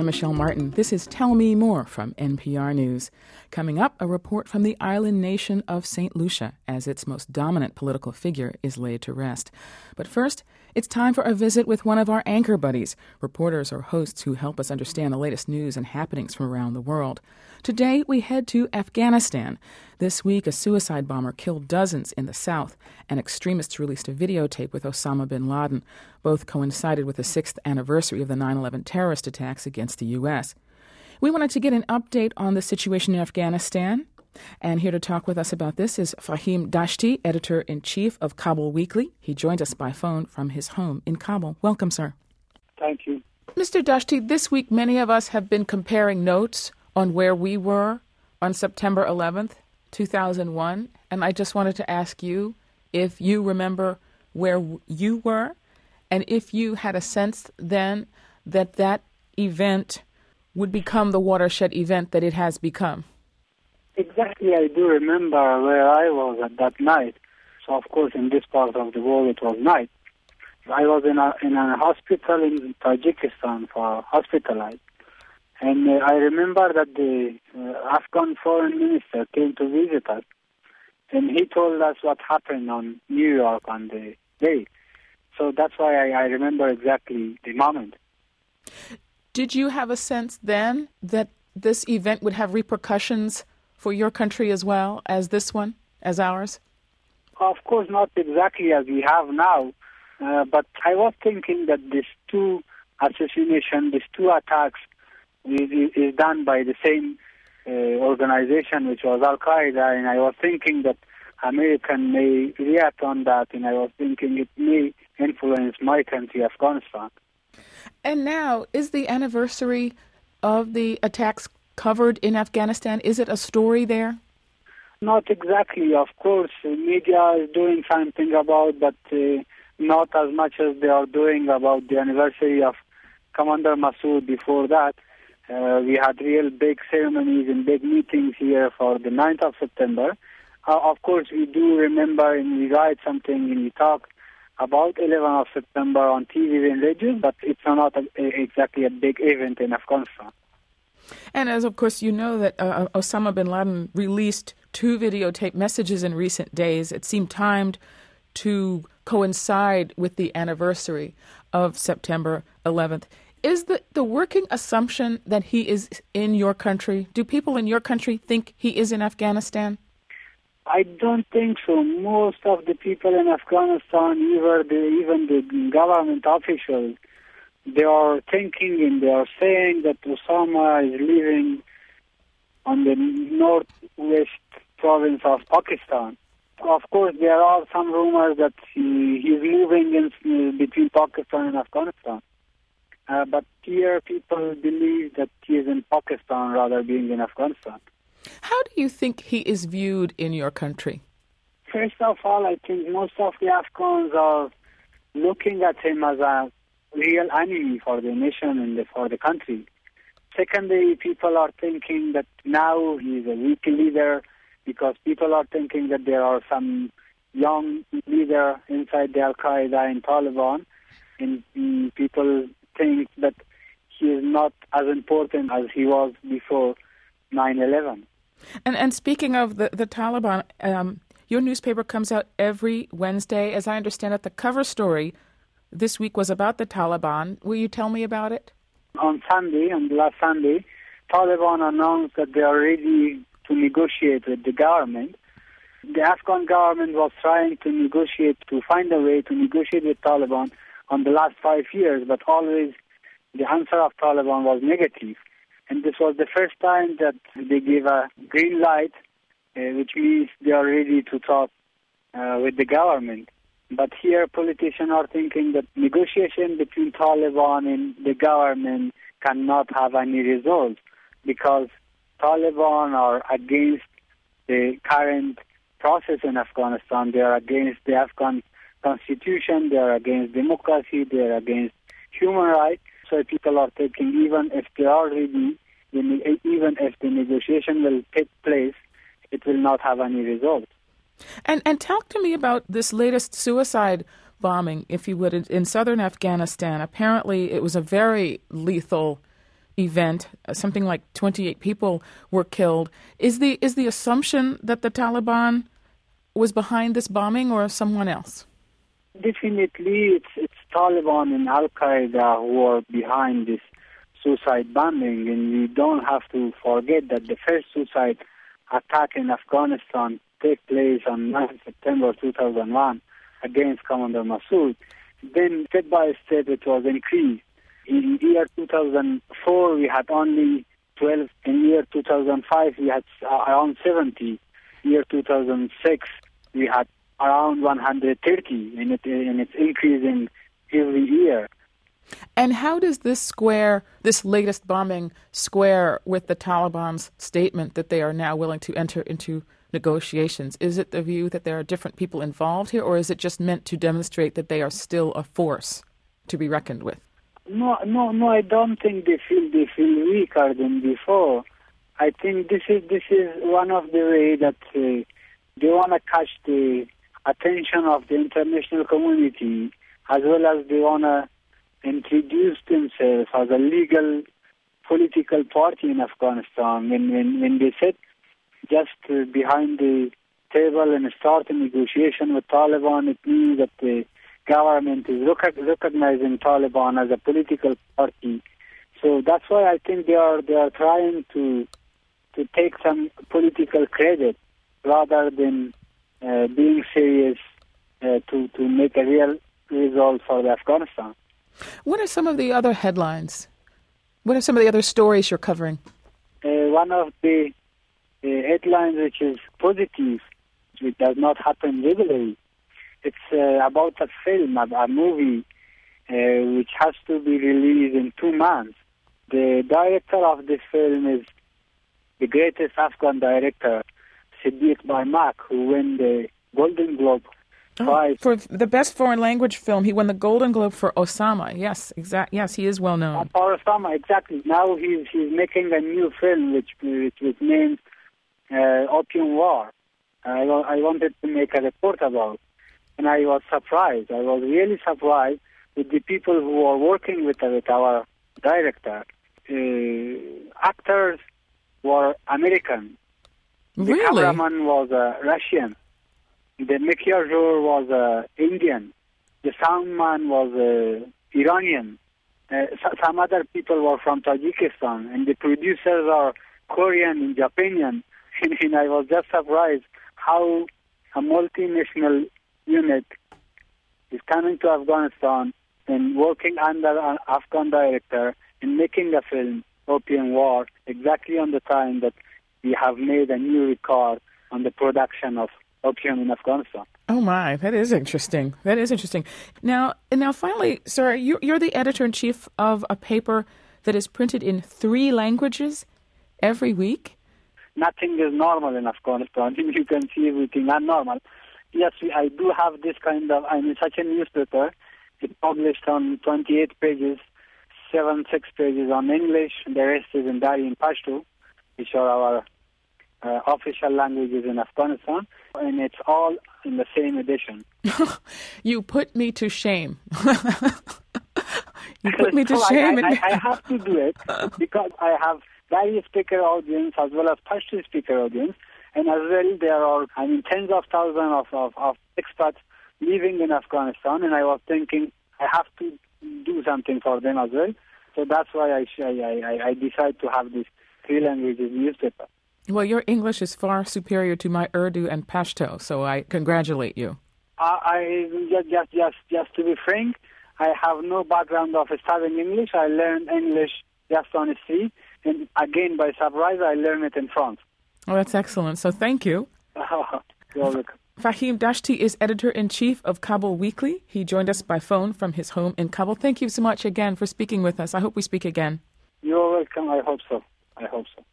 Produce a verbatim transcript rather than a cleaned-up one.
I'm Michelle Martin. This is Tell Me More from N P R News. Coming up, a report from the island nation of Saint Lucia as its most dominant political figure is laid to rest. But first, it's time for a visit with one of our anchor buddies, reporters or hosts who help us understand the latest news and happenings from around the world. Today, we head to Afghanistan. This week, a suicide bomber killed dozens in the south, and extremists released a videotape with Osama bin Laden. Both coincided with the sixth anniversary of the nine eleven terrorist attacks against the U S. We wanted to get an update on the situation in Afghanistan. And here to talk with us about this is Fahim Dashti, editor-in-chief of Kabul Weekly. He joined us by phone from his home in Kabul. Welcome, sir. Thank you. Mister Dashti, this week many of us have been comparing notes on where we were on September eleventh, two thousand one. And I just wanted to ask you if you remember where you were and if you had a sense then that that event would become the watershed event that it has become. Exactly, I do remember where I was at that night. So, of course, in this part of the world, it was night. I was in a in a hospital in Tajikistan for hospitalized. And uh, I remember that the uh, Afghan foreign minister came to visit us. And he told us what happened on New York on the day. So that's why I, I remember exactly the moment. Did you have a sense then that this event would have repercussions for your country as well as this one, as ours? Of course, not exactly as we have now. Uh, but I was thinking that these two assassinations, these two attacks, is, is done by the same uh, organization, which was Al-Qaeda, and I was thinking that American may react on that, and I was thinking it may influence my country, Afghanistan. And now, is the anniversary of the attacks covered in Afghanistan? Is it a story there? Not exactly. Of course, the media is doing something about, but uh, not as much as they are doing about the anniversary of Commander Massoud. Before that, uh, we had real big ceremonies and big meetings here for the ninth of September. Uh, of course, we do remember and we write something and we talk about eleventh of September on T V and radio, but it's not a, a, exactly a big event in Afghanistan. And as, of course, you know that uh, Osama bin Laden released two videotape messages in recent days. It seemed timed to coincide with the anniversary of September eleventh. Is the, the working assumption that he is in your country? Do people in your country think he is in Afghanistan? I don't think so. Most of the people in Afghanistan, even the, even the government officials, they are thinking and they are saying that Osama is living on the northwest province of Pakistan. Of course, there are some rumors that he is moving in, between Pakistan and Afghanistan. Uh, but here people believe that he is in Pakistan rather being in Afghanistan. How do you think he is viewed in your country? First of all, I think most of the Afghans are looking at him as a real enemy for the nation and the, for the country. Secondly, people are thinking that now he is a weak leader because people are thinking that there are some young leader inside the Al-Qaeda and Taliban, and mm, people think that he is not as important as he was before nine eleven. And and speaking of the, the Taliban, um, your newspaper comes out every Wednesday. As I understand it, the cover story this week was about the Taliban. Will you tell me about it? On Sunday, on last Sunday, Taliban announced that they are ready to negotiate with the government. The Afghan government was trying to negotiate, to find a way to negotiate with Taliban on the last five years, but always the answer of Taliban was negative. And this was the first time that they gave a green light, uh, which means they are ready to talk uh, with the government. But here politicians are thinking that negotiation between Taliban and the government cannot have any result because Taliban are against the current process in Afghanistan. They are against the Afghan constitution. They are against democracy. They are against human rights. So people are thinking even if they are ready, even if the negotiation will take place, it will not have any result. And and talk to me about this latest suicide bombing, if you would, in southern Afghanistan. Apparently, it was a very lethal event. Something like twenty-eight people were killed. Is the is the assumption that the Taliban was behind this bombing or someone else? Definitely, it's it's Taliban and Al Qaeda who are behind this suicide bombing, and we don't have to forget that the first suicide attack in Afghanistan took place on ninth of September two thousand one against Commander Massoud. Then, step by step, it was increased. In year two thousand four, we had only twelve. In year two thousand five, we had around seventy. Year two thousand six, we had around one hundred thirty, and, it, and it's increasing every year. And how does this square, this latest bombing, square with the Taliban's statement that they are now willing to enter into negotiations? Is it the view that there are different people involved here, or is it just meant to demonstrate that they are still a force to be reckoned with? No, no, no. I don't think they feel they feel weaker than before. I think this is this is one of the way that uh, they want to catch the attention of the international community, as well as they want to introduce themselves as a legal political party in Afghanistan. When when, when they sit just uh, behind the table and start a negotiation with Taliban, it means that the government is rec- recognizing Taliban as a political party. So that's why I think they are they are trying to to take some political credit rather than uh, being serious uh, to to make a real result for the Afghanistan. What are some of the other headlines? What are some of the other stories you're covering? Uh, one of the uh, headlines which is positive, which does not happen regularly, it's uh, about a film, a, a movie, uh, which has to be released in two months. The director of this film is the greatest Afghan director, Siddiq Barmak, who won the Golden Globe Oh, for the best foreign language film, he won the Golden Globe for Osama. Yes, exact. Yes, he is well known. Uh, for Osama, exactly. Now he's he's making a new film which which, which named uh, Opium War. I I wanted to make a report about, and I was surprised. I was really surprised with the people who are working with with our director. Uh, actors were American. The Really? cameraman was uh, Russian. The maquilleur was uh, Indian. The soundman was uh, Iranian. Uh, some other people were from Tajikistan, and the producers are Korean and Japanian. And, and I was just surprised how a multinational unit is coming to Afghanistan and working under an Afghan director and making a film, Opium War, exactly on the time that we have made a new record on the production of opium in Afghanistan. Oh my, that is interesting. That is interesting. Now, and now, finally, sir, you, you're the editor-in-chief of a paper that is printed in three languages every week. Nothing is normal in Afghanistan. You can see everything abnormal. Yes, we, I do have this kind of. I'm in such a newspaper. It's published on twenty-eight pages, seven, six pages on English. The rest is in Dari and Pashto, which are our Uh, official languages in Afghanistan, and it's all in the same edition. You put me to shame. You put me to so shame. I, I, I have to do it because I have Dari speaker audience as well as Pashto speaker audience, and as well there are, I mean, tens of thousands of, of, of expats living in Afghanistan, and I was thinking I have to do something for them as well. So that's why I I, I, I decided to have this three languages newspaper. Well, your English is far superior to my Urdu and Pashto, so I congratulate you. Uh, I just, just, just, just to be frank, I have no background of studying English. I learned English just on the street, and again, by surprise, I learned it in France. Oh, that's excellent. So thank you. You're welcome. Fahim Dashti is editor-in-chief of Kabul Weekly. He joined us by phone from his home in Kabul. Thank you so much again for speaking with us. I hope we speak again. You're welcome. I hope so. I hope so.